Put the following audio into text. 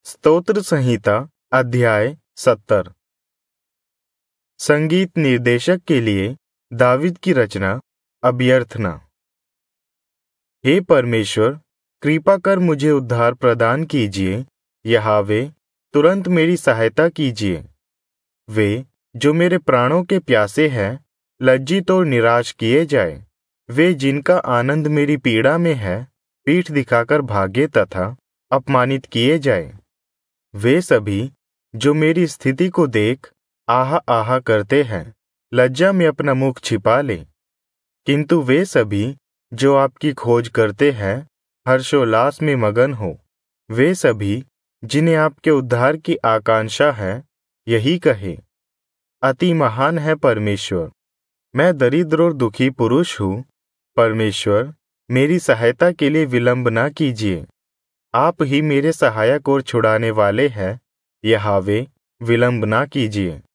स्तोत्र संहिता अध्याय 70। संगीत निर्देशक के लिए दाविद की रचना अभ्यर्थना। हे परमेश्वर, कृपा कर मुझे उद्धार प्रदान कीजिए। यहोवा, तुरंत मेरी सहायता कीजिए। वे जो मेरे प्राणों के प्यासे हैं, लज्जित और निराश किए जाए। वे जिनका आनंद मेरी पीड़ा में है, पीठ दिखाकर भागे तथा अपमानित किए जाए। वे सभी जो मेरी स्थिति को देख आहा आहा करते हैं, लज्जा में अपना मुख छिपा ले। किंतु वे सभी जो आपकी खोज करते हैं, हर्षोल्लास में मगन हो। वे सभी जिन्हें आपके उद्धार की आकांक्षा है, यही कहे, अति महान है परमेश्वर। मैं दरिद्र और दुखी पुरुष हूँ। परमेश्वर, मेरी सहायता के लिए विलंब न कीजिए। आप ही मेरे सहायक और छुड़ाने वाले हैं। यहोवा, विलंब ना कीजिए।